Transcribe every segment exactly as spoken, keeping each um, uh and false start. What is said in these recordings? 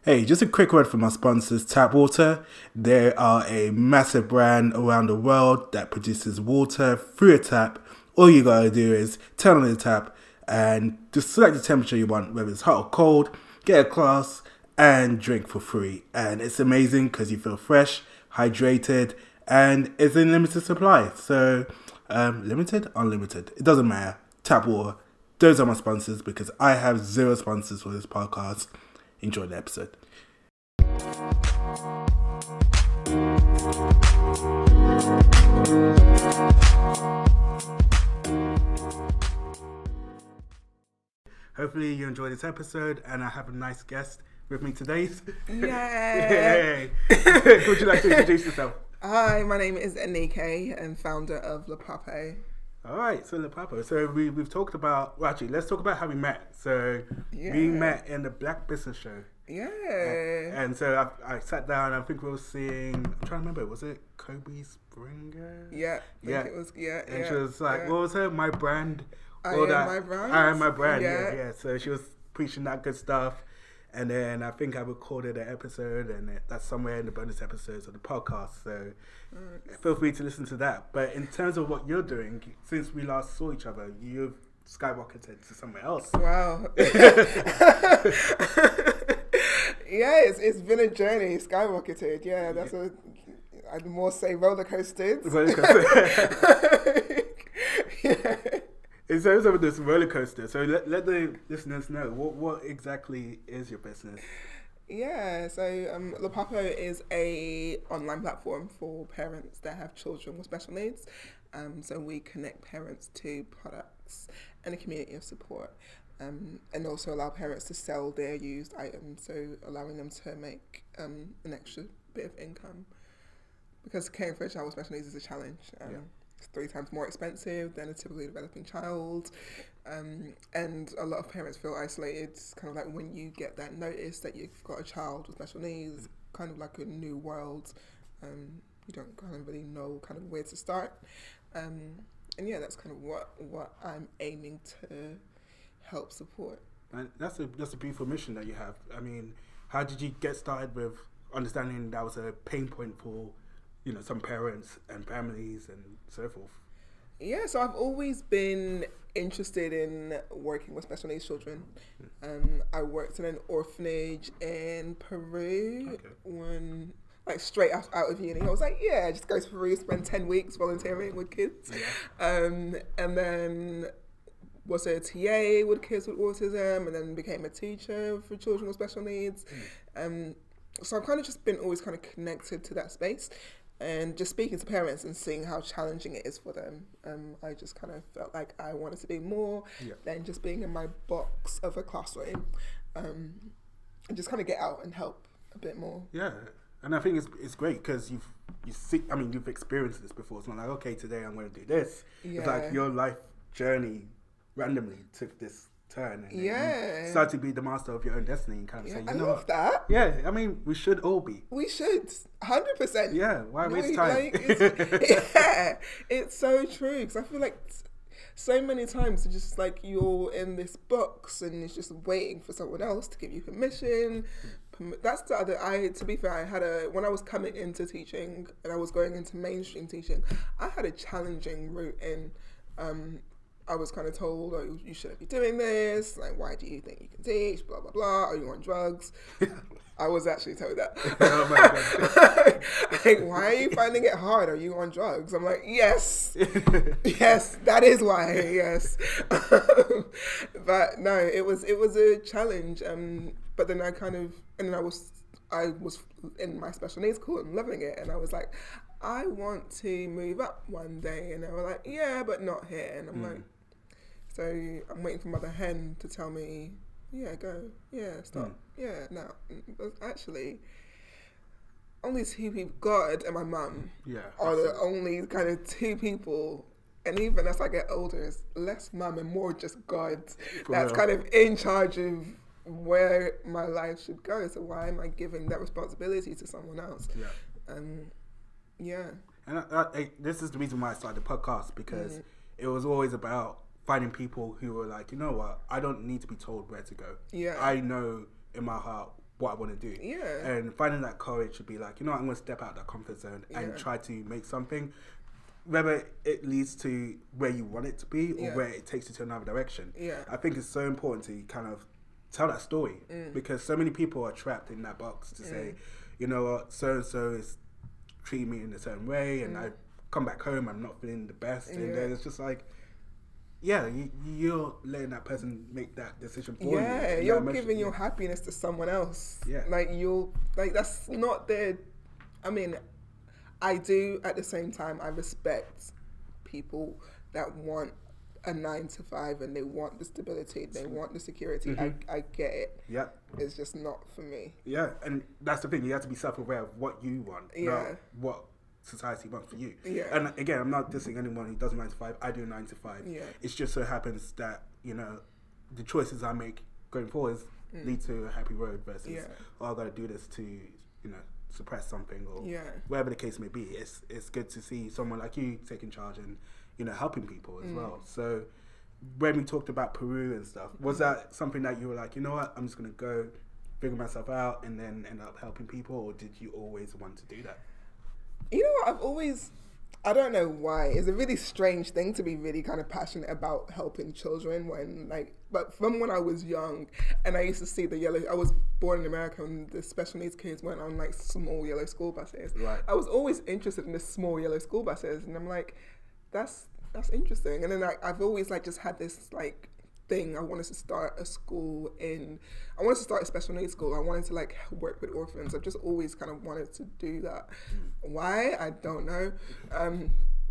Hey, just a quick word from our sponsors, Tap Water. They are a massive brand around the world that produces water through a tap. All you gotta do is turn on the tap and just select the temperature you want, whether it's hot or cold, get a glass and drink for free. And it's amazing because you feel fresh, hydrated, and it's in limited supply. So, um, limited, unlimited, it doesn't matter. Tap Water. Those are my sponsors because I have zero sponsors for this podcast. Enjoy the episode. Hopefully you enjoyed this episode, and I have a nice guest with me today. Yay! Yay. Would you like to introduce yourself? Hi, my name is Anike and founder of Le Pape. All right, so Le Pape. So we, we've talked about, well, actually, let's talk about how we met. So Yeah. we met in the Black Business Show. Yeah. And, and so I, I sat down, I think we were seeing, I'm trying to remember, was it Kobe Springer? Yeah. I Yeah. think it was, yeah. And yeah, she was like, yeah. what was her? My brand. I all am that. my brand. I am my brand, yeah. Yeah. yeah, So she was preaching that good stuff. And then I think I recorded an episode, and it, that's somewhere in the bonus episodes of the podcast. So Mm. feel free to listen to that. But in terms of what you're doing, since we last saw each other, you've skyrocketed to somewhere else. Wow. yeah, it's, it's been a journey, skyrocketed. Yeah, that's a, I'd more say roller coasted. Roller coaster. yeah. In terms of this roller coaster, so let, let the listeners know, what, what exactly is your business? Yeah, so um, Le Pape is a online platform for parents that have children with special needs. Um, so we connect parents to products and a community of support, um, and also allow parents to sell their used items, so allowing them to make um, an extra bit of income. Because caring for a child with special needs is a challenge. Um, Yeah. It's three times more expensive than a typically developing child. Um, and a lot of parents feel isolated. It's kind of like when you get that notice that you've got a child with special needs, kind of like a new world. Um, you don't kind of really know kind of where to start. Um, and yeah, that's kind of what, what I'm aiming to help support. And that's a that's a beautiful mission that you have. I mean, how did you get started with understanding that was a pain point for, you know, some parents and families and so forth? Yeah, so I've always been interested in working with special needs children. Um, I worked in an orphanage in Peru Okay. when, like, straight out, out of uni. I was like, yeah, just go to Peru, spend ten weeks volunteering with kids. Yeah. Um, and then was a T A with kids with autism, and then became a teacher for children with special needs. Mm. Um, so I've kind of just been always kind of connected to that space. And just speaking to parents and seeing how challenging it is for them, um, I just kind of felt like I wanted to do more Yeah. than just being in my box of a classroom, um, and just kind of get out and help a bit more. Yeah, and I think it's it's great because you've you see, I mean, you've experienced this before. It's not like, okay, today I'm going to do this. It's Yeah. like your life journey randomly took this turn, and then Yeah. you start to be the master of your own destiny and kind of Yeah, say, you I know love what? that. Yeah, I mean, we should all be. We should, one hundred percent. Yeah, why No, waste time? like, it's, yeah, it's so true because I feel like so many times it's just like you're in this box and it's just waiting for someone else to give you permission. Perm- That's the other. I to be fair, I had a when I was coming into teaching and I was going into mainstream teaching, I had a challenging route in. Um, I was kind of told, oh, you shouldn't be doing this. Like, why do you think you can teach? Blah, blah, blah. Are you on drugs? I was actually told that. Oh my God. Like, why are you finding it hard? Are you on drugs? I'm like, yes. Yes, that is why, yes. But no, it was it was a challenge. Um, but then I kind of, and then I was, I was in my special needs school and loving it. And I was like, I want to move up one day. And they were like, yeah, but not here. And I'm Mm. like, so I'm waiting for Mother Hen to tell me, yeah, go, yeah, stop, Mm. yeah, no. But actually, only two people, God and my mum, Yeah, are the absolutely. only kind of two people. And even as I get older, it's less mum and more just God For that's real. kind of in charge of where my life should go. So why am I giving that responsibility to someone else? Yeah. Um, yeah. And I, I, I, this is the reason why I started the podcast, because Mm. it was always about finding people who were like, you know what, I don't need to be told where to go. Yeah. I know in my heart what I want to do. Yeah. And finding that courage to be like, you know, I'm going to step out of that comfort zone and Yeah. try to make something, whether it leads to where you want it to be or Yeah. where it takes you to another direction. Yeah. I think it's so important to kind of tell that story Mm. because so many people are trapped in that box to say, you know what, so and so is treating me in a certain way, and I come back home, I'm not feeling the best, and Yeah. then it's just like, yeah, you, you're letting that person make that decision for you. Yeah, And you're that emotion- giving your happiness to someone else. Yeah. Like you're like that's not their. I mean, I do at the same time. I respect people that want a nine to five and they want the stability, they want the security. Mm-hmm. I I get it. Yeah, It's just not for me. yeah, and that's the thing. You have to be self-aware of what you want, Yeah. not what society wants for you. Yeah. And again, I'm not dissing anyone who does nine to five. I do nine to five. Yeah. It's just so happens that you know the choices I make going forward lead to a happy road versus Yeah. oh, I got to do this to you know suppress something or Yeah. whatever the case may be. It's it's good to see someone like you taking charge and you know helping people as well. So when we talked about Peru and stuff, was that something that you were like, you know what, I'm just gonna go figure myself out and then end up helping people, or did you always want to do that? You know what? I've always, I don't know why. It's a really strange thing to be really kind of passionate about helping children when, like, but from when I was young and I used to see the yellow, I was born in America and the special needs kids went on like small yellow school buses. Right. I was always interested in the small yellow school buses and I'm like, that's, that's interesting. And then like, I've always like just had this like thing. I wanted to start a school in, I wanted to start a special needs school. I wanted to like work with orphans. I've just always kind of wanted to do that. Why? I don't know. Um,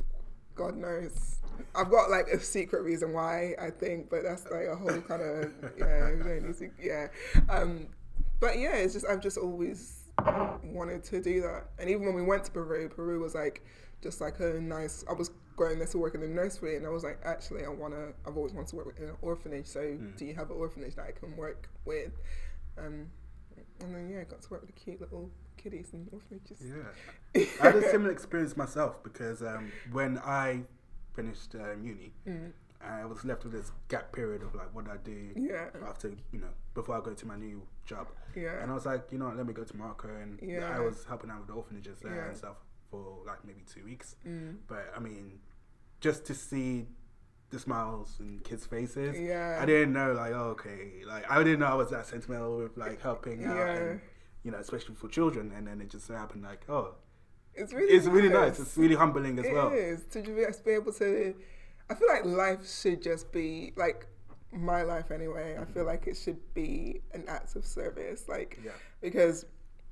God knows. I've got like a secret reason why, I think, but that's like a whole kind of, yeah, we don't need to- yeah. Um, but yeah, it's just, I've just always wanted to do that. And even when we went to Peru, Peru was like, just like a nice, I was going there to work in a nursery and I was like, actually, I want to, I've always wanted to work in an orphanage. So mm. do you have an orphanage that I can work with? Um, and then, yeah, I got to work with the cute little kiddies and orphanages. Yeah. I had a similar experience myself because um, when I finished um, uni, mm. I was left with this gap period of like, what do I do yeah. after, you know, before I go to my new job. Yeah. And I was like, you know what, let me go to Morocco. And yeah. I was helping out with the orphanages there yeah. and stuff for like maybe two weeks. Mm. But I mean, just to see the smiles in kids' faces, yeah. I didn't know like, oh, okay, like I didn't know I was that sentimental with like helping out, yeah. and, you know, especially for children. And then it just so happened like, oh, it's really, it's nice. really nice. It's really humbling as it well. It is to just be able to. I feel like life should just be like my life anyway. I feel like it should be an act of service, like yeah. because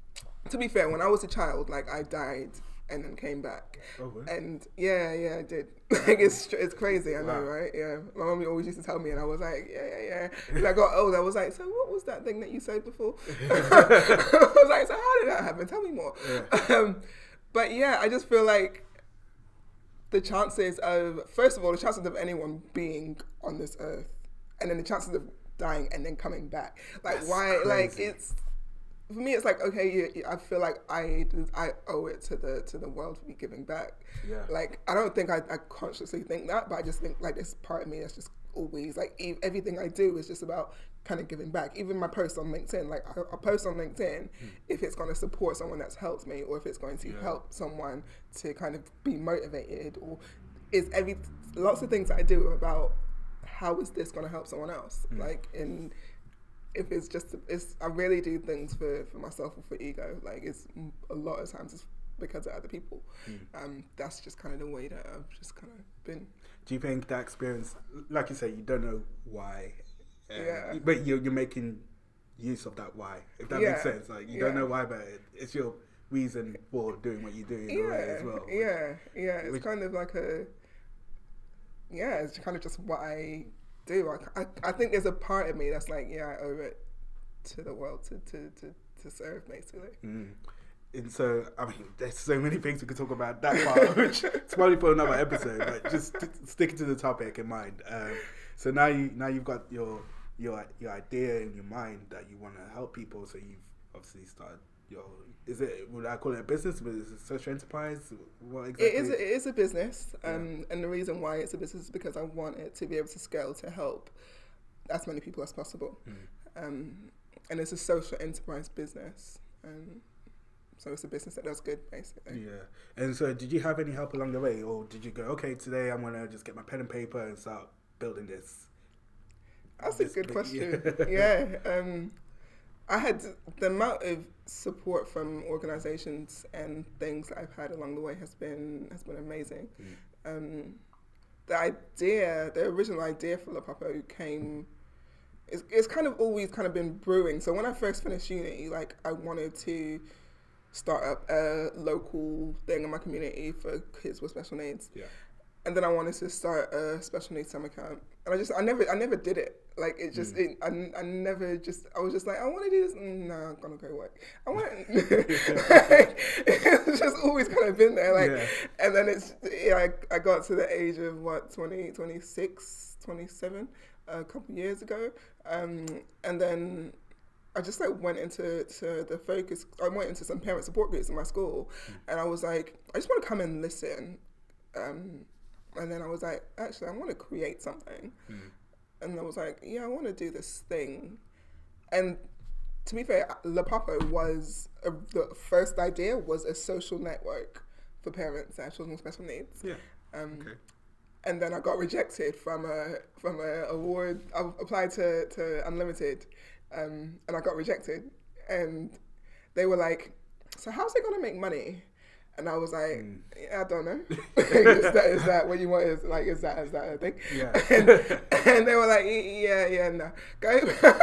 to be fair, when I was a child, like I died and then came back. Oh, really? And yeah, yeah, I did. Like it's it's crazy, I know, Wow. right? Yeah, my mummy always used to tell me, and I was like, yeah, yeah, yeah. And I got old, I was like, so what was that thing that you said before? I was like, so how did that happen? Tell me more. Yeah. Um, but yeah, I just feel like the chances of, first of all, the chances of anyone being on this earth, and then the chances of dying and then coming back. Like That's why? crazy. Like it's. For me, it's like, okay, you, you, I feel like I I owe it to the to the world for me giving back. Yeah. Like, I don't think I, I consciously think that, but I just think, like, this part of me that's just always, like, e- everything I do is just about kind of giving back. Even my posts on LinkedIn, like, I, I post on LinkedIn mm. if it's going to support someone that's helped me or if it's going to yeah. help someone to kind of be motivated, or is every, lots of things that I do are about how is this going to help someone else? Mm. Like, in... If it's just, it's I really do things for, for myself or for ego. Like it's a lot of times it's because of other people. Mm. Um, that's just kind of the way that I've just kind of been. Do you think that experience, like you say, you don't know why, um, yeah, but you're you're making use of that why, if that yeah. makes sense. Like you yeah. don't know why, but it, it's your reason for doing what you do in yeah. a way as well. Yeah, yeah. It's Which, kind of like a, yeah, it's kind of just what I. do. I, I, I think there's a part of me that's like, yeah, I owe it to the world to, to, to, to serve, basically. Mm. And so, I mean, there's so many things we could talk about that part, which it's probably for another episode, but just t- sticking to the topic in mind. Um, so now, you, now you've got your, your, your idea in your mind that you want to help people, so you've obviously started your, is it, would I call it a business? Is it a social enterprise? What exactly? It is, a, it is a business, um, yeah. and the reason why it's a business is because I want it to be able to scale to help as many people as possible. Mm. Um, and it's a social enterprise business. Um, so it's a business that does good, basically. Yeah. And so did you have any help along the way, or did you go, okay, today I'm going to just get my pen and paper and start building this? That's this a good big, question. yeah. yeah. Um, I had the amount of support from organisations and things that I've had along the way has been has been amazing. Mm. Um, the idea, the original idea for La Papo came. It's, it's kind of always kind of been brewing. So when I first finished uni, like I wanted to start up a local thing in my community for kids with special needs. Yeah. And then I wanted to start a special needs summer camp. And I just, I never, I never did it. Like it just, mm. it, I, I never just, I was just like, I want to do this. No, I'm gonna go work. I want. It's just always kind of been there. Like, yeah. And then it's, yeah, I, I got to the age of what, twenty, twenty-six, twenty-seven, a couple years ago, um, and then I just like went into to the focus. I went into some parent support groups in my school, mm. and I was like, I just want to come and listen. Um, and then I was like, actually, I want to create something. Mm. And I was like, yeah, I want to do this thing. And to be fair, La Papo was a, the first idea was a social network for parents that have children with special needs. Yeah. Um, okay. And then I got rejected from a from a award. I applied to to Unlimited, um, and I got rejected. And they were like, "So how's it gonna make money?" And I was like, mm. yeah, I don't know. is, that, is that what you want? Is like, is that is that a thing? Yeah. And, and they were like, yeah, yeah, no, go.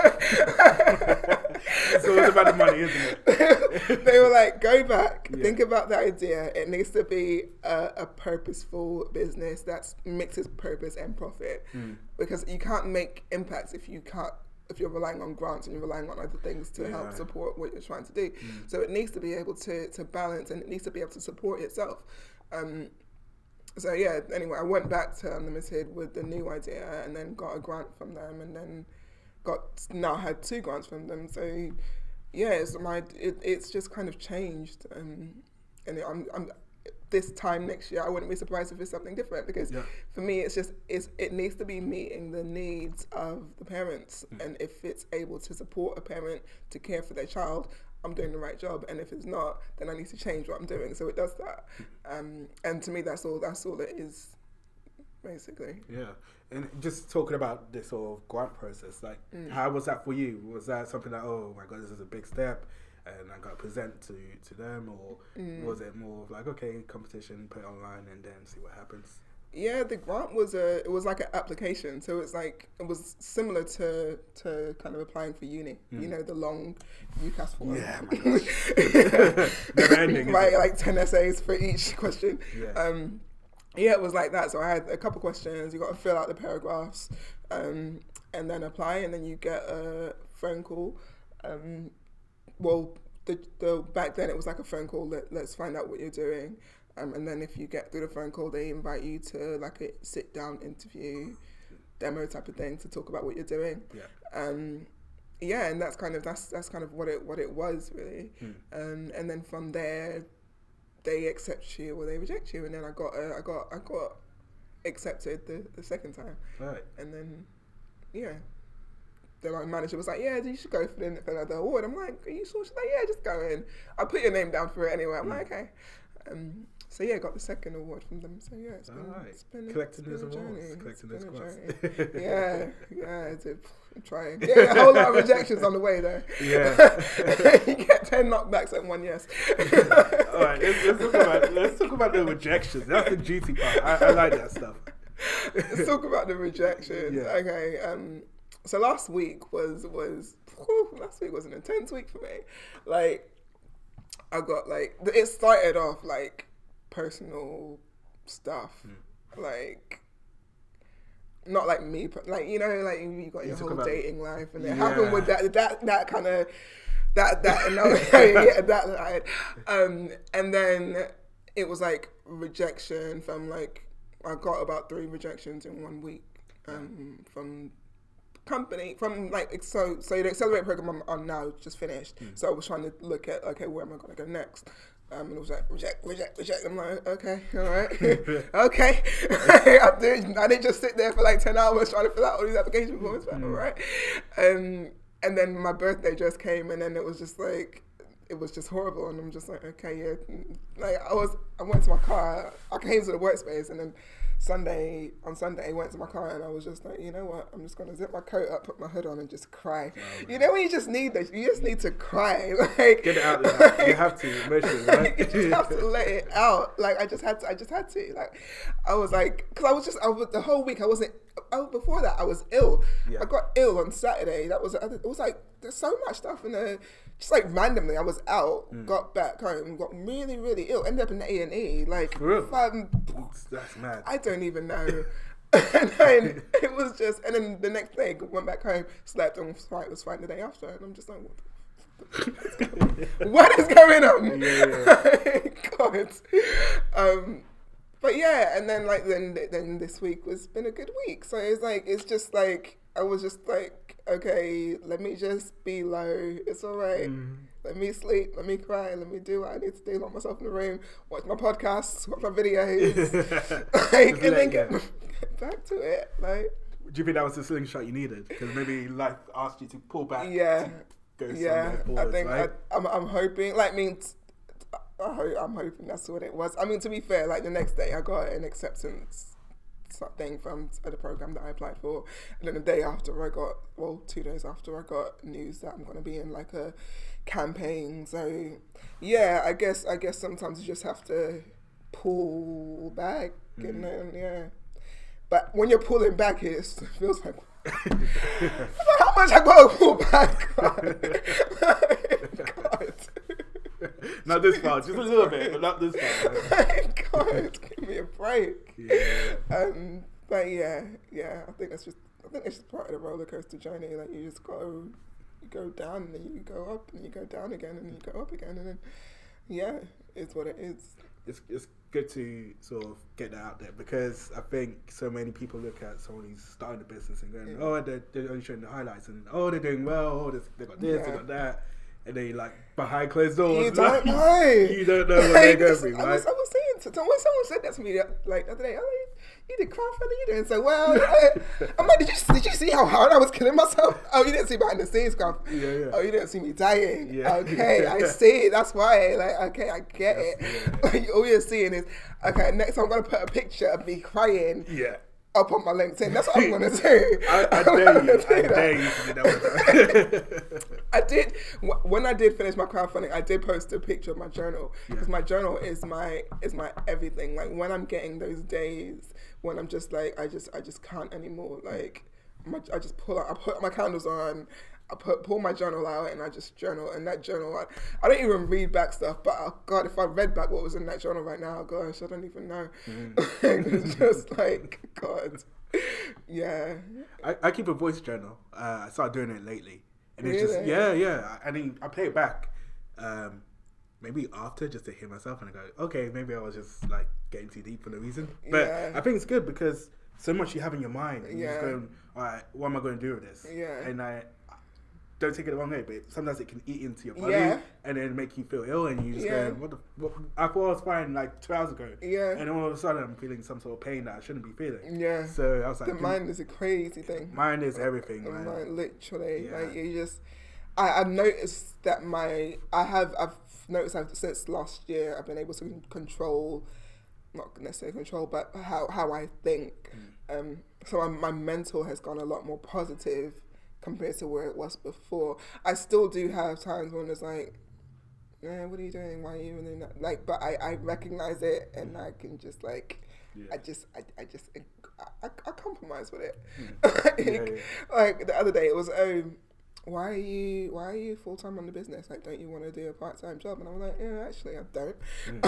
So it's about the money, isn't it? They were like, go back, yeah. think about the idea. It needs to be a, a purposeful business that mixes purpose and profit, mm. because you can't make impacts if you can't. If you're relying on grants and you're relying on other things to yeah. help support what you're trying to do. Mm. So it needs to be able to, to balance, and it needs to be able to support itself. Um, so yeah, anyway, I went back to Unlimited with the new idea and then got a grant from them, and then got now had two grants from them. So yeah, it's, my, it, it's just kind of changed. Um, and it, I'm, I'm this time next year, I wouldn't be surprised if it's something different, because yeah. for me, it's just it's it needs to be meeting the needs of the parents, mm. and if it's able to support a parent to care for their child, I'm doing the right job, and if it's not, then I need to change what I'm doing. So it does that, um, and to me, that's all. That's all it is, basically. Yeah, and just talking about this sort of grant process, like mm. how was that for you? Was that something that, oh my God, this is a big step, and I got to present to, to them, or mm. was it more of like, okay, competition, put it online and then see what happens? Yeah, the grant was a, it was like an application. So it's like, it was similar to, to kind of applying for uni, mm. you know, the long UCAS form. Yeah, my gosh. Never ending. Like, like ten essays for each question. Yeah. Um, yeah, it was like that. So I had a couple questions, you got to fill out the paragraphs, um, and then apply, and then you get a phone call. Um, Well, the, the back then it was like a phone call. Let, let's find out what you're doing, um, and then if you get through the phone call, they invite you to like a sit down interview, demo type of thing to talk about what you're doing. Yeah. Um, yeah, and that's kind of that's that's kind of what it what it was really. Hmm. Um, and then from there, they accept you or they reject you, and then I got uh, I got I got accepted the, the second time. Right. And then, yeah. Then my manager was like, yeah, you should go for the, for the award. I'm like, are you sure? She's like, yeah, just go in. I'll put your name down for it anyway. I'm mm. like, okay. Um, so yeah, got the second award from them. So yeah, it's been, right. it's been, collecting it's been those a awards, journey. collecting it's those grants. Yeah, yeah, it's a, I'm trying. Yeah, a whole lot of rejections on the way though. Yeah. You get ten knockbacks and one yes. All right, let's, let's, talk about, let's talk about the rejections. That's the juicy part. I, I like that stuff. Let's talk about the rejections. Yeah. Okay. Um, So last week was was whew, last week was an intense week for me. Like I got like it started off like personal stuff, mm. like not like me, but like you know, like you got you your whole dating life, and it yeah. happened with that that that kind of that that no, yeah that like, um and then it was like rejection from like I got about three rejections in one week um from. company from like so so the Accelerate program I'm on now just finished, mm. so I was trying to look at okay where am I going to go next, um, and it was like reject reject reject. I'm like okay all right okay I did I didn't just sit there for like ten hours trying to fill out all these application forms, but mm. all right, um and then my birthday just came, and then it was just like, it was just horrible, and I'm just like, okay, yeah, like I was, I went to my car, I came to the workspace, and then Sunday, on Sunday, I went to my car, and I was just like, you know what, I'm just gonna zip my coat up, put my hood on, and just cry. Oh, you know when you just need this, you just need to cry, like get it out there. Like, you have to, emotionally, right? You just have to let it out. Like I just had to, I just had to. Like I was like, because I was just, I was, the whole week I wasn't. I, before that, I was ill. Yeah. I got ill on Saturday. That was, it was like there's so much stuff in there. Just like randomly, I was out, mm. got back home, got really, really ill. Ended up in A and E. Like, um, that's mad. I don't even know. And then it was just, and then the next day, went back home, slept, and was fine, was fine the day after. And I'm just like, what, what is going on? Yeah, yeah. God. Um, but yeah, and then like then then this week was been a good week. So it's like it's just like I was just like, okay, let me just be low. It's all right. Mm. Let me sleep. Let me cry. Let me do what I need to do. Lock myself in the room. Watch my podcasts. Watch my videos. like, and then get, get back to it. Like, do you think that was the slingshot you needed? Because maybe life asked you to pull back. Yeah. To go yeah. Forwards, I think right? I, I'm. I'm hoping. Like, I mean. I hope, I'm hoping that's what it was. I mean, to be fair, like the next day I got an acceptance thing from the program that I applied for, and then the day after I got, well, two days after I got news that I'm going to be in like a campaign. So yeah, I guess I guess sometimes you just have to pull back, mm. and then yeah. But when you're pulling back, it feels like how much I got to pull back. God. Not this far, just a little bit, but not this far. Right? God, give me a break. Yeah. Um, but yeah, yeah. I think that's just. I think it's just part of the roller coaster journey. Like you just go, you go down, and then you go up, and you go down again, and you go up again, and then yeah, it's what it is. It's it's good to sort of get that out there because I think so many people look at someone who's starting a business and going, yeah. oh, they're, they're only showing the highlights, and oh, they're doing well. Oh, they got this, yeah. they got that. And then like behind closed doors, you don't know. You don't know what they're going through, right? I was, I was saying to someone, someone said that to me like the other day. Oh, you, you did crowdfunding, you doing so well. I'm like, did you did you see how hard I was killing myself? Oh, you didn't see behind the scenes stuff. Yeah, yeah. Oh, you didn't see me dying. Yeah. Okay, I see it. That's why. Like, okay, I get yes, it. Yeah. Like, all you're seeing is okay. Next time I'm gonna put a picture of me crying. Yeah. Up on my LinkedIn. That's what I'm gonna do. I, I dare you. I dare you to do that. I did when I did finish my crowdfunding. I did post a picture of my journal because yeah. my journal is my is my everything. Like when I'm getting those days when I'm just like I just I just can't anymore. Like my, I just pull out. I put my candles on. I put pull my journal out and I just journal. And that journal, I, I don't even read back stuff. But oh God, if I read back what was in that journal right now, gosh, I don't even know. Mm. It's just like God, yeah. I, I keep a voice journal. Uh, I started doing it lately, and really? it's just yeah, yeah. I mean, I play it back, um, maybe after just to hear myself, and I go, okay, maybe I was just like getting too deep for no reason. But yeah. I think it's good because so much you have in your mind, and yeah. you're just going, all right, what am I going to do with this? Yeah, and I. Don't take it the wrong way, but sometimes it can eat into your body yeah. and then make you feel ill, and you just yeah. go, "What the? What? I thought I was fine like two hours ago, yeah." And then all of a sudden, I'm feeling some sort of pain that I shouldn't be feeling. Yeah. So I was like, "The mind is a crazy thing. Mind is everything, the man. Mind, literally, yeah. like you just." I, I've noticed that my I have I've noticed I've, since last year I've been able to control, not necessarily control, but how how I think. Mm. Um. So my, my mental has gone a lot more positive compared to where it was before. I still do have times when it's like, eh, what are you doing? Why are you doing that? Like, but I, I recognize it and I can just like, yeah. I just, I, I just, I, I compromise with it. Mm. like, yeah, yeah. like the other day it was, oh, why are you, why are you full time on the business? Like, don't you want to do a part time job? And I'm like, yeah, actually, I don't.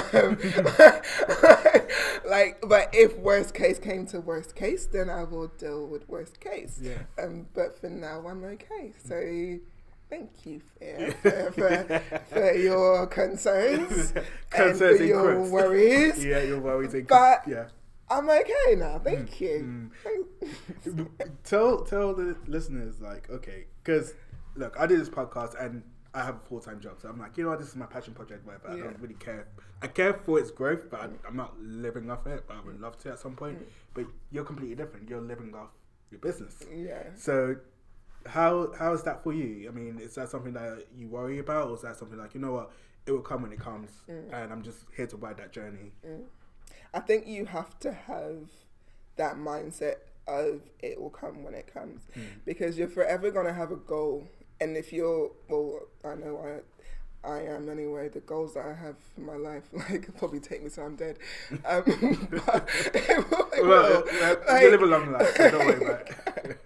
Mm. Um, like, but if worst case came to worst case, then I will deal with worst case. Yeah. Um, but for now, I'm okay. So, thank you for for, for, for your concerns, concerns and for your quotes. worries. Yeah, your worries. But yeah. I'm okay now. Thank mm. you. Mm. tell tell the listeners like, okay, because. Look, I do this podcast and I have a full-time job. So I'm like, you know what, this is my passion project, whatever. Yeah. I don't really care. I care for its growth, but I'm not living off it, but I would love to at some point. Mm. But you're completely different. You're living off your business. Yeah. So how how is that for you? I mean, is that something that you worry about, or is that something like, you know what, it will come when it comes, mm. and I'm just here to ride that journey? Mm. I think you have to have that mindset of it will come when it comes, mm. because you're forever gonna have a goal, and if you're well, I know I. I am anyway. The goals that I have for my life, like, probably take me till I'm dead. Um, but it will, it well, will. Like, you live a long life, so don't worry about it.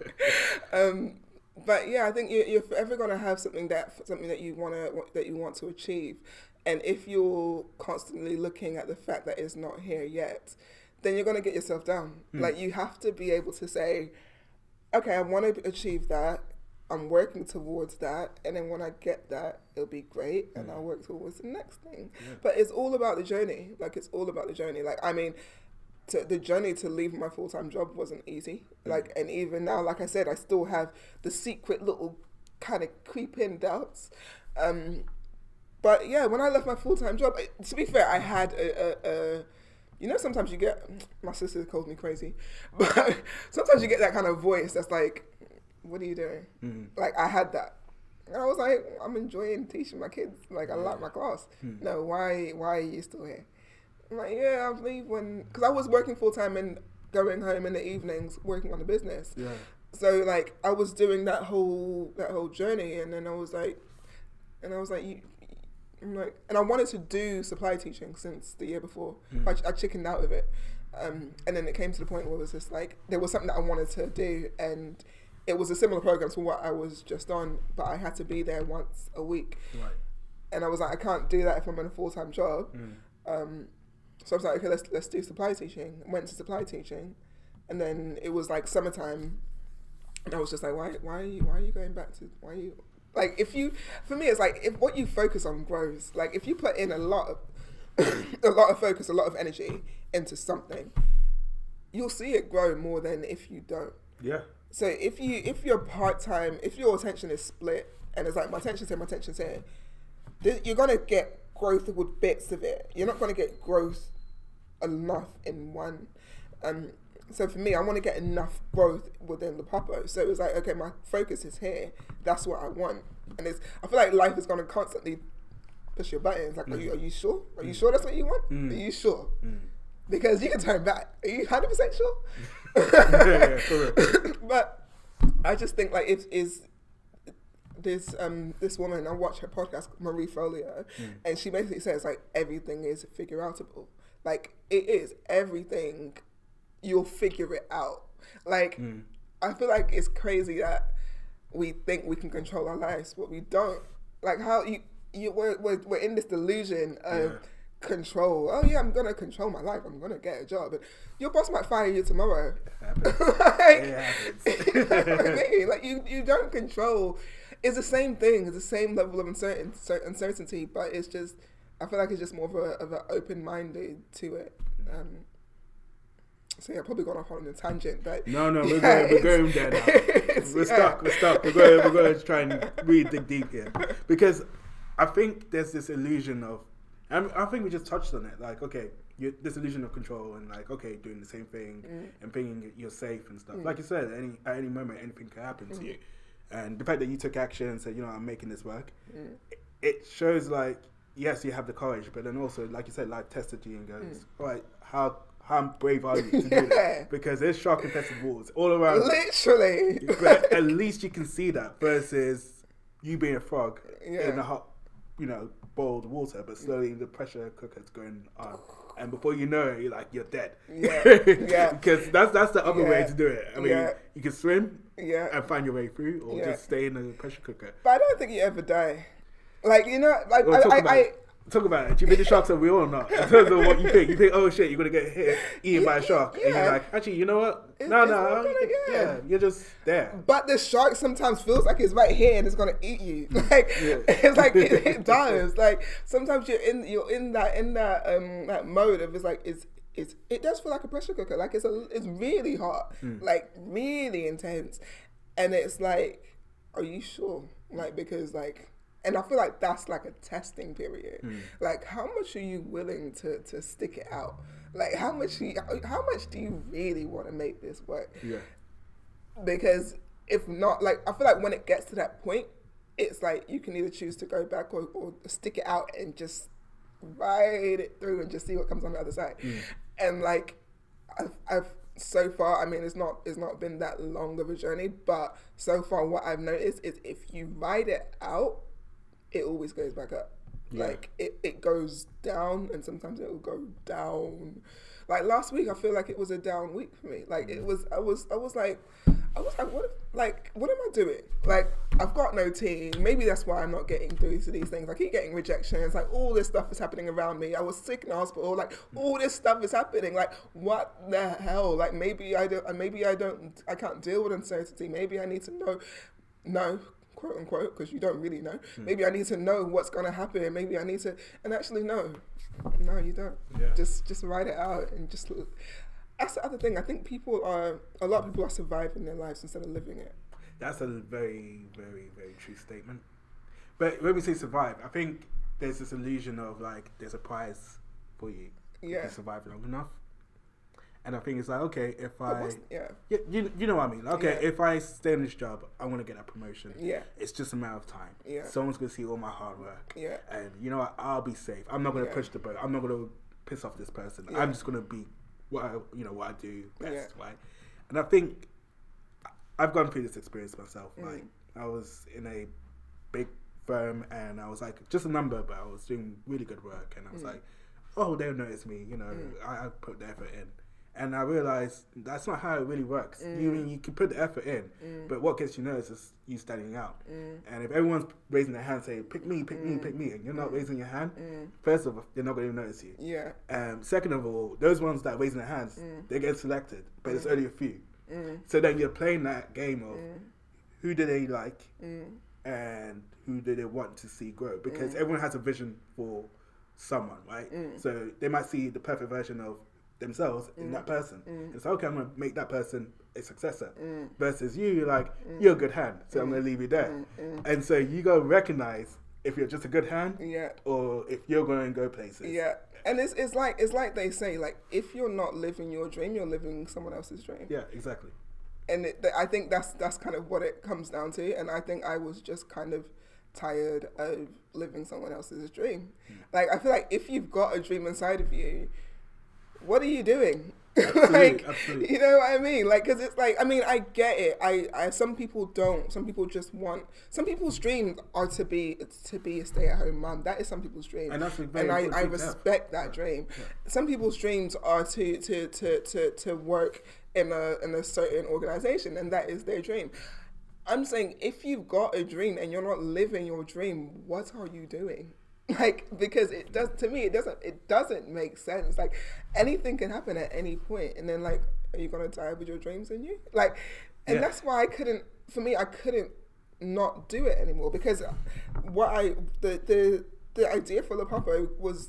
um, but yeah, I think you're, you're forever gonna have something that something that you wanna that you want to achieve, and if you're constantly looking at the fact that it's not here yet, then you're gonna get yourself down. Mm. Like, you have to be able to say, okay, I want to achieve that. I'm working towards that, and then when I get that, it'll be great, and mm. I'll work towards the next thing. Yeah. But it's all about the journey. Like, it's all about the journey. Like, I mean, to, the journey to leave my full-time job wasn't easy. Mm. Like, and even now, like I said, I still have the secret little kind of creeping doubts. Um, but yeah, when I left my full-time job, to be fair, I had a, a, a you know, sometimes you get, my sister calls me crazy, but sometimes you get that kind of voice that's like, what are you doing? Mm. Like, I had that. And I was like, I'm enjoying teaching my kids. Like, I yeah. like my class. Mm. No, why why are you still here? I'm like, yeah, I'll leave when... Because I was working full-time and going home in the evenings, working on the business. Yeah. So, like, I was doing that whole that whole journey. And then I was like... And I was like, you... I'm like... And I wanted to do supply teaching since the year before. Mm. I, I chickened out of it. Um, and then it came to the point where it was just like... There was something that I wanted to do, and... It was a similar program to what I was just on, but I had to be there once a week. Right. And I was like, I can't do that if I'm in a full-time job. Mm. Um, so I was like, okay, let's let's do supply teaching. Went to supply teaching, and then it was like summertime, and I was just like, why why are you why are you going back to why are you like if you for me it's like if what you focus on grows. Like, if you put in a lot of a lot of focus, a lot of energy into something, you'll see it grow more than if you don't. Yeah. So if you if you're part time, if your attention is split, and it's like my attention's here, my attention's here, you're gonna get growth with bits of it. You're not gonna get growth enough in one. Um, so for me, I want to get enough growth within the Popo. So it was like, okay, my focus is here. That's what I want. And it's I feel like life is gonna constantly push your buttons. Like, mm. are you are you sure? Are you mm. sure that's what you want? Mm. Are you sure? Mm. Because you can turn back. Are you one hundred percent sure? yeah, yeah, but I just think, like, it is this um this woman, I watch her podcast, Marie Folio, mm. and she basically says, like, everything is figure outable. Like, it is everything, you'll figure it out. Like, mm. I feel like it's crazy that we think we can control our lives, but we don't. Like, how you you we're we're, we're in this delusion of yeah. control. Oh yeah, I'm gonna control my life. I'm gonna get a job. And your boss might fire you tomorrow. It happens. like, it happens. You know what I mean? Like, you, you don't control. It's the same thing. It's the same level of uncertain, uncertainty, but it's just, I feel like it's just more of a of an open minded to it. Um, so yeah, I've probably gone off on a tangent, but no, no, we're yeah, going, we're going there now. We're yeah. stuck. We're stuck. We're going. We're going to try and really dig deep here, because I think there's this illusion of. And I think we just touched on it. Like, okay, you, this illusion of control, and like, okay, doing the same thing mm. and thinking you're safe and stuff. Mm. Like you said, any at any moment, anything can happen mm. to you. And the fact that you took action and said, you know, I'm making this work, mm. it, it shows, like, yes, you have the courage, but then also, like you said, life tested you and goes, mm. all right, how how brave are you to do yeah. this? Because there's shark infested walls all around. Literally. But at least you can see that versus you being a frog yeah. in a hot, you know, boiled water, but slowly the pressure cooker's going on, and before you know it, you're like, you're dead. Yeah, yeah. Because that's that's the other yeah. way to do it. I mean, yeah. you can swim, yeah, and find your way through, or yeah. just stay in the pressure cooker. But I don't think you ever die. Like, you know, like well, I, I, I talk about it. Do you think the sharks are real or not? In terms of what you think, you think, oh shit, you're gonna get hit, eaten yeah, by a shark, yeah. and you're like, actually, you know what? It's, no, it's no, gonna, yeah. yeah, you're just there. But the shark sometimes feels like it's right here and it's gonna eat you. Like, yeah. it's like it, it does. Like, sometimes you're in, you're in that, in that, um, that mode of it's like it's. It's, it does feel like a pressure cooker. Like, it's a, it's really hot, mm. like really intense, and it's like, are you sure? Like, because like, and I feel like that's like a testing period. Mm. Like, how much are you willing to to stick it out? Like, how much you, how much do you really want to make this work? Yeah. Because if not, like, I feel like when it gets to that point, it's like you can either choose to go back or, or stick it out and just ride it through and just see what comes on the other side. Mm. And like, I've, I've so far, I mean, it's not it's not been that long of a journey, but so far what I've noticed is if you ride it out, it always goes back up. Yeah. Like it, it goes down, and sometimes it will go down. Like last week, I feel like it was a down week for me. Like it was, I was, I was like, I was like, what, like, what am I doing? Like, I've got no team. Maybe that's why I'm not getting through to these things. I keep getting rejections. Like all this stuff is happening around me. I was sick in the hospital. Like all this stuff is happening. Like what the hell? Like maybe I don't. Maybe I don't. I can't deal with uncertainty. Maybe I need to know. No. Quote unquote, because you don't really know. Mm. Maybe I need to know what's gonna happen. Maybe I need to, and actually no, no, you don't. Yeah. Just, just write it out and just. That's the other thing. I think people are a lot of people are surviving their lives instead of living it. That's a very, very, very true statement. But when we say survive, I think there's this illusion of like there's a prize for you yeah. if you survive long enough. And I think it's like, okay, if I... Yeah. You, you, you know what I mean? Okay, yeah. if I stay in this job, I want to get that promotion. Yeah. It's just a matter of time. Yeah. Someone's going to see all my hard work. Yeah. And you know what? I'll be safe. I'm not going to yeah. push the boat. I'm not going to piss off this person. Yeah. I'm just going to be what I, you know, what I do best, yeah. right? And I think I've gone through this experience myself. Mm. Like, I was in a big firm and I was like, just a number, but I was doing really good work. And I was mm. like, oh, they'll notice me. You know, mm. I, I put the effort in. And I realized that's not how it really works. Mm. You mean you can put the effort in, mm. but what gets you noticed is you standing out. Mm. And if everyone's raising their hand saying, pick me, pick mm. me, pick me, and you're not mm. raising your hand, mm. first of all, they're not going to notice you. Yeah. Um, second of all, those ones that are raising their hands, mm. they get selected, but mm. it's only a few. Mm. So then you're playing that game of mm. who do they like mm. and who do they want to see grow? Because mm. everyone has a vision for someone, right? Mm. So they might see the perfect version of themselves mm. in that person. Mm. It's like, okay, I'm going to make that person a successor. Mm. Versus you, you're like, mm. you're a good hand, so mm. I'm going to leave you there. Mm. Mm. And so you got to recognize if you're just a good hand yeah. or if you're going to go places. Yeah. And it's it's like it's like they say, like, if you're not living your dream, you're living someone else's dream. Yeah, exactly. And it, I think that's that's kind of what it comes down to. And I think I was just kind of tired of living someone else's dream. Mm. Like, I feel like if you've got a dream inside of you, what are you doing? Absolutely, like, absolutely. You know what I mean? Like, because it's like, I mean, I get it. I, I, some people don't. Some people just want. Some people's dreams are to be to be a stay-at-home mom. That is some people's dream, and that's a very and I, I respect that dream. Yeah. Some people's dreams are to to to to to work in a in a certain organization, and that is their dream. I'm saying, if you've got a dream and you're not living your dream, what are you doing? Like, because it does, to me, it doesn't, it doesn't make sense. Like, anything can happen at any point, and then, like, are you gonna die with your dreams in you? Like, and yeah. that's why I couldn't. For me, I couldn't not do it anymore, because what I the the the idea for La Papa was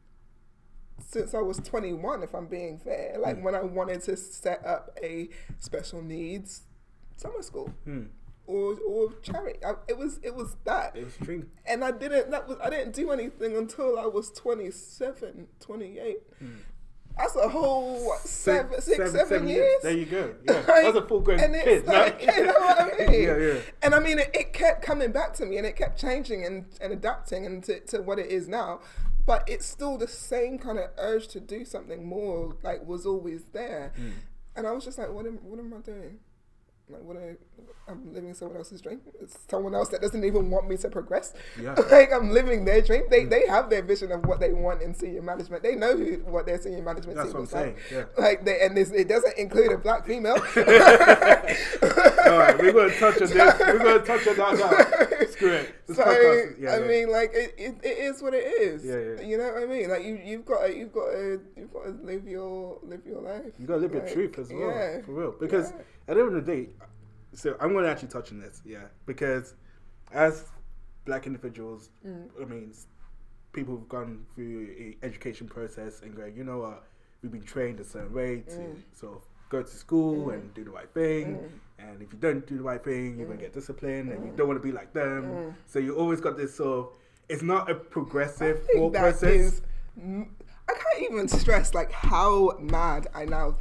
since I was twenty-one. If I'm being fair, like mm. when I wanted to set up a special needs summer school. Mm. Or, or charity. I, it was it was that. It was true. And I didn't that was I didn't do anything until I was twenty-seven, twenty-eight. Mm. That's a whole what, seven, six, seven, seven, seven years. years. There you go. Yeah, like, that's a full grown kid. Like, you know what I mean? yeah, yeah. And I mean, it, it kept coming back to me, and it kept changing and, and adapting and to, to what it is now. But it's still the same kind of urge to do something more. Like, was always there, mm. and I was just like, what am what am I doing? Like, what I, I'm living someone else's dream. It's someone else that doesn't even want me to progress. Yeah. Like, I'm living their dream. They mm. they have their vision of what they want in senior management. They know who what their senior management That's team what is I'm saying. like. Yeah. Like, they, and this, it doesn't include a black female. All right, we're going to touch on this. We're going to touch on that now. Screw it. This so podcast, yeah, I yeah. mean, like, it, it, it is what it is. Yeah, yeah. You know what I mean? Like, you you've got to, you've got to you've got to live your live your life. You got to live like, your truth as well, yeah, for real. Because yeah. at the end of the day. So I'm going to actually touch on this, yeah, because as black individuals, mm. I mean, people who've gone through an education process and going, you know what, we've been trained a certain way to mm. sort of go to school mm. and do the right thing, mm. and if you don't do the right thing, you're mm. going to get disciplined, mm. and you don't want to be like them. Mm. So you always got this sort of, it's not a progressive thought process. Is, I can't even stress like how mad I now think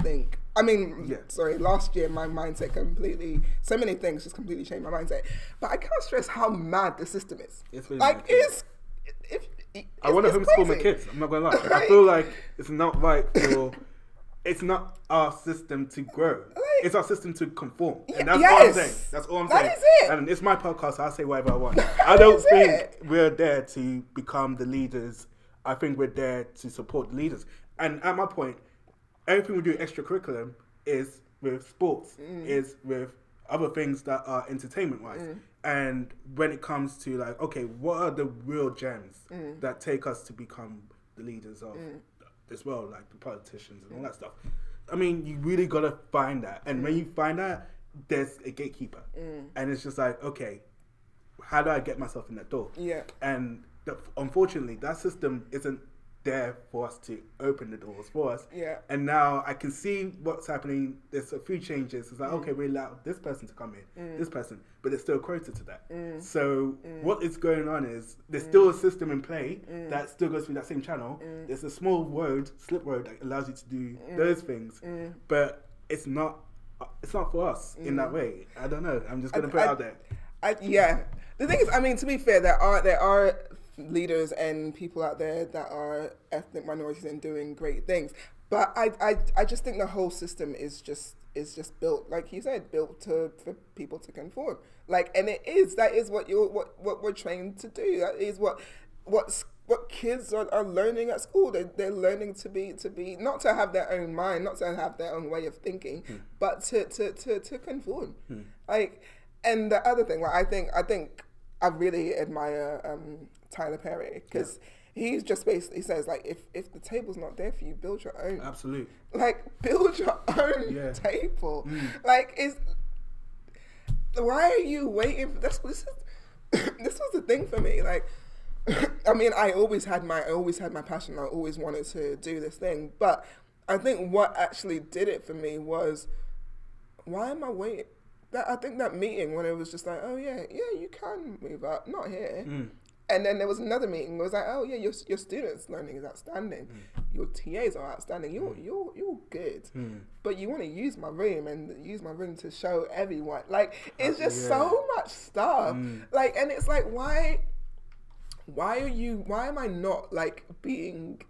I mean, Yeah. sorry, last year my mindset completely, so many things just completely changed my mindset. But I can't stress how mad the system is. It's really like, mad, it's, if, it's, I want to it's homeschool crazy. my kids. I'm not gonna lie. I Like- feel like it's not right for. It's not our system to grow. It's our system to conform, and that's all I'm yes. saying. That's all I'm That saying. is it. And it's my podcast. So I'll say whatever I want. I don't is think it. we're there to become the leaders. I think we're there to support the leaders. And at my point, everything we do extracurriculum is with sports, Mm. is with other things that are entertainment wise. Mm. And when it comes to like, okay, what are the real gems Mm. that take us to become the leaders of this world, like the politicians and all that stuff? I mean, you really gotta find that. And when you find that, there's a gatekeeper. And it's just like, okay, how do I get myself in that door? Yeah. And the, unfortunately, that system isn't there for us to open the doors for us. Yeah. And now I can see what's happening. There's a few changes. It's like, okay, we allow this person to come in, this person, but there's still a quota to that. So what is going on is there's still a system in play that still goes through that same channel. There's a small road, slip road, that allows you to do those things, but it's not. It's not for us in that way. I don't know. I'm just gonna put it I- out there. I, yeah. The thing is, I mean, to be fair, there are there are leaders and people out there that are ethnic minorities and doing great things. But I, I, I just think the whole system is just is just built, like you said, built to for people to conform. Like, and it is that is what you what what we're trained to do. That is what what's what kids are, are learning at school. They they're learning to be to be not to have their own mind, not to have their own way of thinking, Hmm. but to to to, to conform. Like, and the other thing, like I think I think I really admire um, Tyler Perry because he's just basically says like if if the table's not there for you, build your own. Absolutely. Like build your own Yeah. table. Mm. Like is why are you waiting? For, this this is this was the thing for me. Like I mean, I always had my I always had my passion. I always wanted to do this thing, but I think what actually did it for me was why am I waiting? That I think that meeting when it was just like, oh yeah, yeah, you can move up, not here. Mm. And then there was another meeting. It was like, oh yeah, your your students' learning is outstanding. Mm. Your T As are outstanding. You're you're you're good. Mm. But you want to use my room and use my room to show everyone. Like it's Uh, just yeah. so much stuff. Mm. Like, and it's like, why, why are you? Why am I not like being?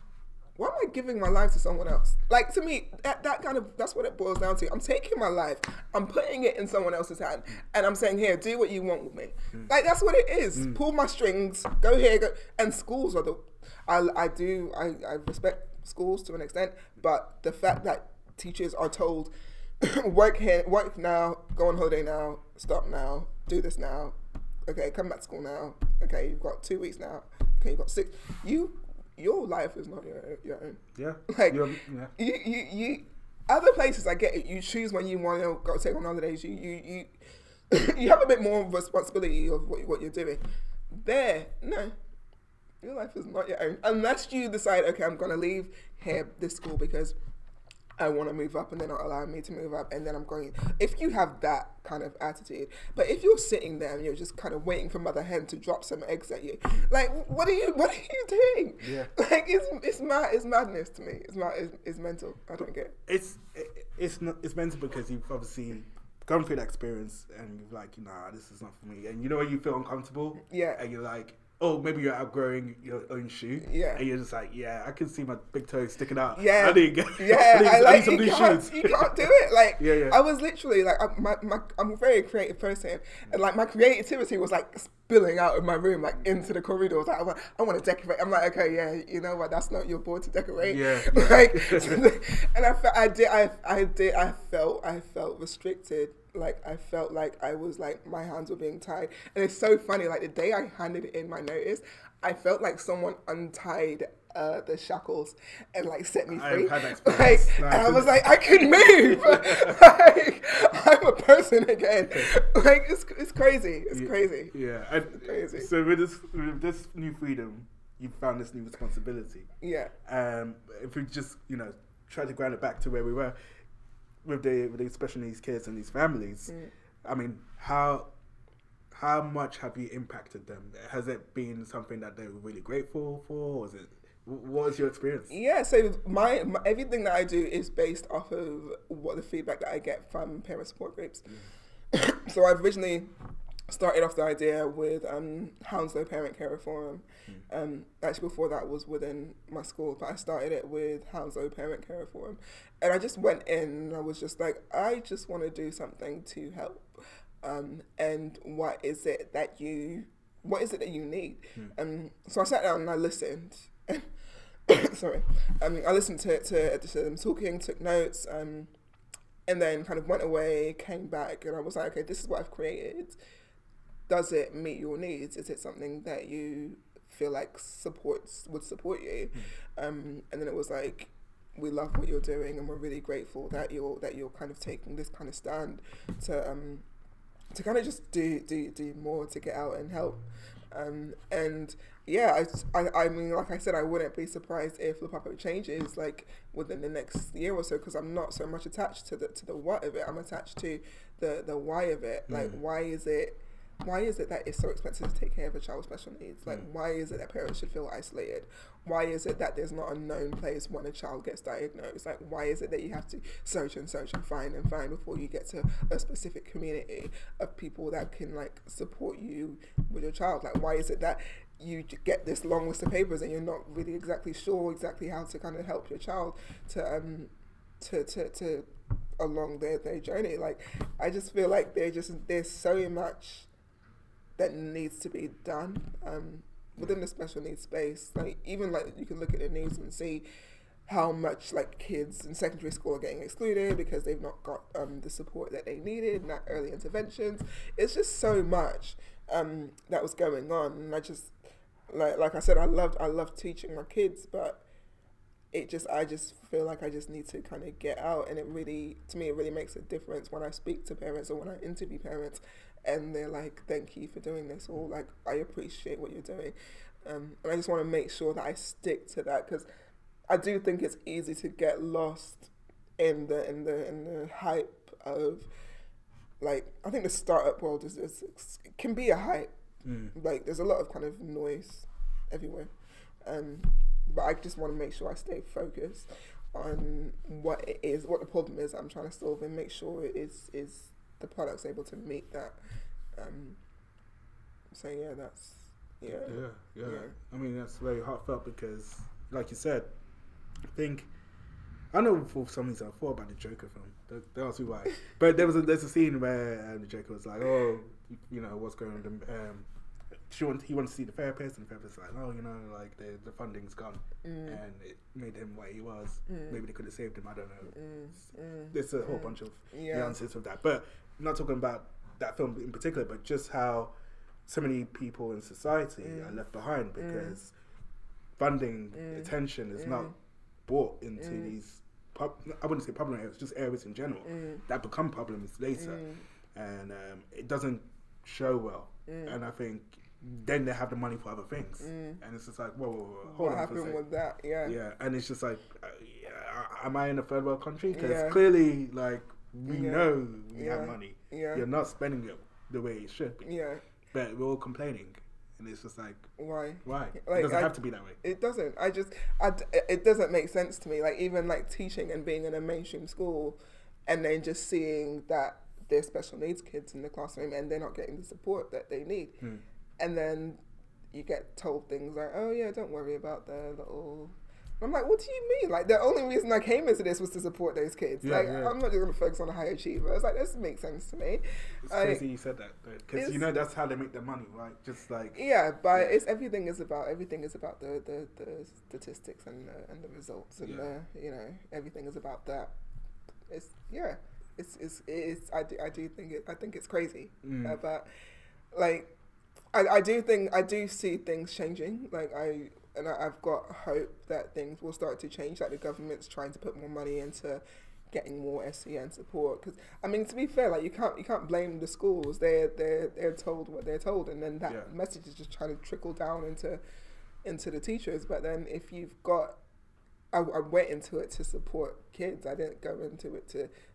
Why am I giving my life to someone else? Like to me, that, that kind of that's what it boils down to. I'm taking my life, I'm putting it in someone else's hand, and I'm saying, here, do what you want with me. Like that's what it is. Pull my strings, go here, go. And schools are the. I I do I, I respect schools to an extent, but the fact that teachers are told, work here, work now, go on holiday now, stop now, do this now. Okay, come back to school now. Okay, you've got two weeks now. Okay, you've got six. You. Your life is not your your own. Yeah. Like You're- yeah. you, you, you. Other places, I get it. You choose when you want to go take on holidays. You, you, you, you have a bit more responsibility of what, what you're doing. There, no, your life is not your own unless you decide. Okay, I'm gonna leave here this school because I want to move up, and they're not allowing me to move up, and then I'm going. If you have that kind of attitude, but if you're sitting there and you're just kind of waiting for Mother Hen to drop some eggs at you, like what are you, what are you doing? Yeah. Like it's it's mad, it's madness to me. It's mad, it's, it's mental. I don't get it. It's it- it's not it's mental because you've obviously gone through that experience and you're like, nah, this is not for me. And you know when you feel uncomfortable, Yeah. and you're like, oh, maybe you're outgrowing your own shoe, Yeah. and you're just like, yeah, I can see my big toe sticking out. Yeah, I need, yeah. I need, I I need like some you new can't, shoes. you can't do it. Like Yeah, yeah. I was literally like I'm, my, my I'm a very creative person, and like my creativity was like spilling out of my room, like into the corridors. Like I want, I want to decorate. I'm like, okay, yeah, you know what? That's not your board to decorate. Yeah, yeah. Like, and I felt, I did, I, I did, I felt, I felt restricted. Like I felt like I was like my hands were being tied, and it's so funny. Like the day I handed in my notice, I felt like someone untied uh, the shackles and like set me I free. have had that Like, experience. No, and I I was couldn't. like, I can move. Like I'm a person again. Like it's it's crazy. It's Yeah, crazy. Yeah, and crazy. So with this with this new freedom, you found this new responsibility. Yeah. Um, if we just you know try to ground it back to where we were with the with the special needs kids and these families, Mm. I mean, how how much have you impacted them? Has it been something that they were really grateful for? Was it What was your experience? Yeah, so my, my everything that I do is based off of what the feedback that I get from parent support groups. Mm. So I originally started off the idea with um, Hounslow Parent Carer Forum. Mm. Um, actually, before that was within my school, but I started it with Hounslow Parent Carer Forum. And I just went in and I was just like, I just want to do something to help. Um, and what is it that you, what is it that you need? Mm. Um, so I sat down and I listened. Sorry. Um, I listened to, to, to them talking, took notes, um, and then kind of went away, came back, and I was like, okay, this is what I've created. Does it meet your needs? Is it something that you feel like supports would support you? Mm. Um, and then it was like, we love what you're doing, and we're really grateful that you're that you're kind of taking this kind of stand to um, to kind of just do do do more to get out and help. Um, and yeah, I, I I mean, like I said, I wouldn't be surprised if Lupapo changes like within the next year or so, because I'm not so much attached to the to the what of it. I'm attached to the the why of it. Mm. Like, why is it? Why is it that it's so expensive to take care of a child with special needs? Like, mm. why is it that parents should feel isolated? Why is it that there's not a known place when a child gets diagnosed? Like, why is it that you have to search and search and find and find before you get to a specific community of people that can, like, support you with your child? Like, why is it that you get this long list of papers and you're not really exactly sure exactly how to kind of help your child to, um, to, to, to along their, their journey? Like, I just feel like there just, there's so much that needs to be done um, within the special needs space. Like, even like you can look at the news and see how much like kids in secondary school are getting excluded because they've not got um, the support that they needed, not early interventions. It's just so much um, that was going on, and I just like like I said, I loved I loved teaching my kids, but it just I just feel like I just need to kind of get out, and it really to me it really makes a difference when I speak to parents or when I interview parents. And they're like, thank you for doing this, or like, I appreciate what you're doing. Um, and I just want to make sure that I stick to that, because I do think it's easy to get lost in the in the in the hype of, like, I think the startup world is, is it can be a hype. Mm. Like, there's a lot of kind of noise everywhere. Um, but I just want to make sure I stay focused on what it is, what the problem is I'm trying to solve, and make sure it is is the product's able to meet that. Um, so yeah, that's yeah. yeah. Yeah, yeah. I mean, that's very heartfelt because, like you said, I think I know for some reason I thought about the Joker film. That, that was why. But there was a, there's a scene where um, the Joker was like, "Oh, you know what's going on?" Um, she want, he wanted to see the therapist, and the therapist's like, "Oh, you know, like the the funding's gone," mm. and it made him what he was. Mm. Maybe they could have saved him. I don't know. Mm. Mm. There's a whole mm. bunch of yeah. nuances of that, but. I'm not talking about that film in particular, but just how so many people in society mm. are left behind because mm. funding, mm. attention is mm. not brought into mm. these, pub- I wouldn't say problem areas, just areas in general mm. that become problems later. Mm. And um, it doesn't show well. Mm. And I think then they have the money for other things. Mm. And it's just like, whoa, whoa, whoa hold what on for a second. What happened with that? Yeah. Yeah, and it's just like, uh, yeah, am I in a third world country? Because yeah. clearly, like, we yeah. know we yeah. have money. Yeah. You're not spending it the way it should be. Yeah. But we're all complaining. And it's just like... Why? Why? Like, it doesn't I, have to be that way. It doesn't. I just... I, it doesn't make sense to me. Like, even, like, teaching and being in a mainstream school and then just seeing that there's special needs kids in the classroom and they're not getting the support that they need. Hmm. And then you get told things like, oh, yeah, don't worry about the little... I'm like, what do you mean? Like, the only reason I came into this was to support those kids. Yeah, like, yeah. I'm not just going to focus on a high achiever. It's like, this makes sense to me. It's I, crazy you said that, because you know that's how they make their money, right? Just like... Yeah, but yeah. it's everything is about everything is about the, the, the statistics and the, and the results and yeah. the, you know, everything is about that. It's, yeah, it's, it's, it's I, do, I do think it, I think it's crazy. Mm. Uh, but, like, I, I do think, I do see things changing. Like, I... And I've got hope that things will start to change. Like, the government's trying to put more money into getting more S E N support. Because I mean, to be fair, like you can't you can't blame the schools. They're they're they're told what they're told, and then that yeah. message is just trying to trickle down into into the teachers. But then if you've got, I, I went into it to support kids. I didn't go into it to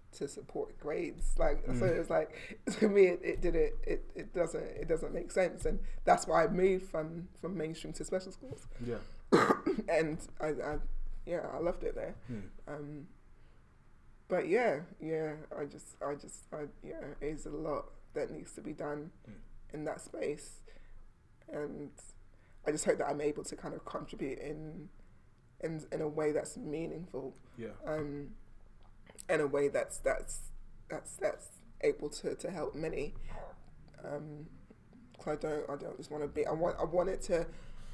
to support grades. Like mm. so, it's like to me, it, it did it, it. It doesn't. It doesn't make sense, and that's why I moved from from mainstream to special schools. Yeah, and I, I, yeah, I loved it there. Mm. Um, but yeah, yeah, I just, I just, I yeah, it's a lot that needs to be done mm. in that space, and I just hope that I'm able to kind of contribute in, in, in a way that's meaningful. Yeah. Um, in a way that's that's that's that's able to, to help many. Um, cause I don't I don't just want to be. I want I want it to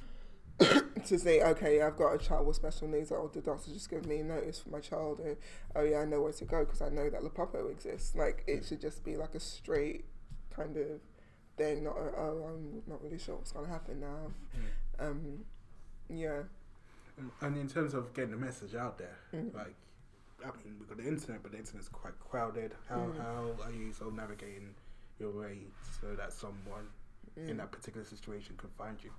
to say, okay, I've got a child with special needs, or the doctor just give me notice for my child, or oh yeah, I know where to go because I know that Lepopo exists. Like it should just be like a straight kind of thing, not a, oh I'm not really sure what's gonna happen now. Mm. Um, yeah. And in terms of getting the message out there, mm. like I mean we've got the internet, but the internet's quite crowded. How mm. how are you sort of navigating your way so that someone mm. in that particular situation could find you?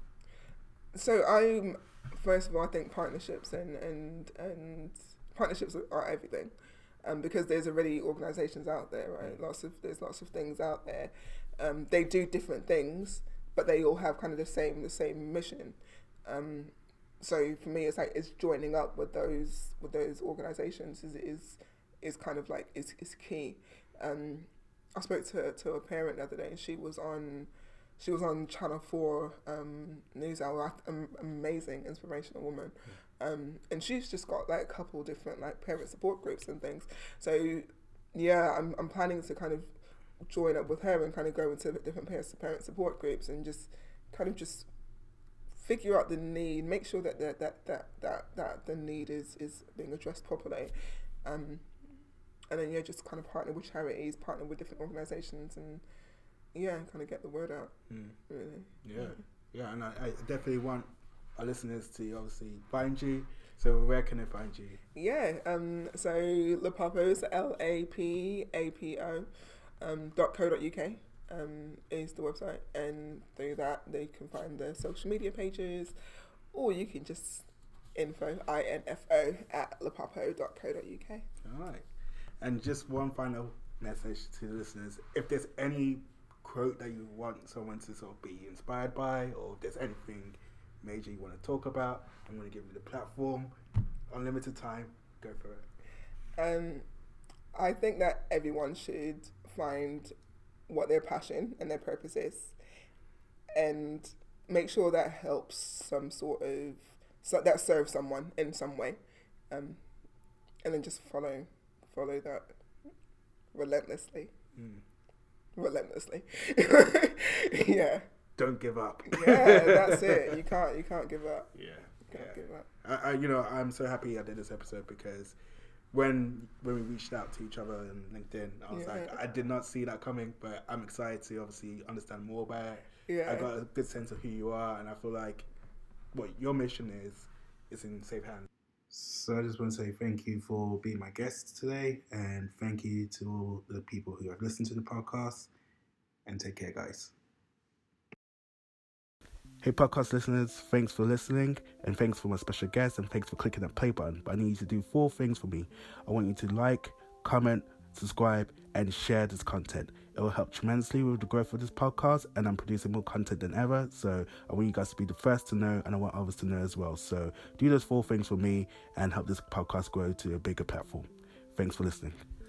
So I'm first of all, I think partnerships and and, and partnerships are everything, um, because there's already organisations out there, right? Mm. Lots of there's lots of things out there. Um, they do different things, but they all have kind of the same the same mission. Um, so for me, it's like it's joining up with those with those organisations is is is kind of like is is key. Um, I spoke to to a parent the other day, and she was on. She was on Channel four um, News Hour, um, amazing, inspirational woman. Um, and she's just got like a couple different like parent support groups and things. So yeah, I'm I'm planning to kind of join up with her and kind of go into different parent parent support groups and just kind of just figure out the need, make sure that that that that, that, that the need is, is being addressed properly. Um, and then yeah, just kind of partner with charities, partner with different organisations and yeah, kind of get the word out. Mm. Really. Yeah, yeah, yeah and I, I definitely want our listeners to obviously find you. So where can they find you? Yeah, um, so Lapapo, L A P A P O, um, dot co dot uk um, is the website, and through that they can find the social media pages, or you can just info I N F O at lapapo dot co dot uk. All right, and just one final message to the listeners: if there's any quote that you want someone to sort of be inspired by, or if there's anything major you want to talk about, I'm going to give you the platform. Unlimited time, go for it. Um, I think that everyone should find what their passion and their purpose is, and make sure that helps some sort of so that serves someone in some way, um, and then just follow follow that relentlessly. Mm. Relentlessly. Yeah. Don't give up. Yeah, that's it. You can't you can't give up. Yeah. You can't yeah. give up. I, I you know, I'm so happy I did this episode because when when we reached out to each other on LinkedIn, I was yeah. like, I did not see that coming, but I'm excited to obviously understand more about it. Yeah. I got a good sense of who you are, and I feel like what your mission is is in safe hands. So I just want to say thank you for being my guest today, and thank you to all the people who have listened to the podcast, and take care, guys. Hey podcast listeners, thanks for listening, and thanks for my special guest, and thanks for clicking that play button. But I need you to do four things for me. I want you to like, comment, subscribe, and share this content. It will help tremendously with the growth of this podcast, and I'm producing more content than ever, so I want you guys to be the first to know, and I want others to know as well. So do those four things for me and help this podcast grow to a bigger platform. Thanks for listening.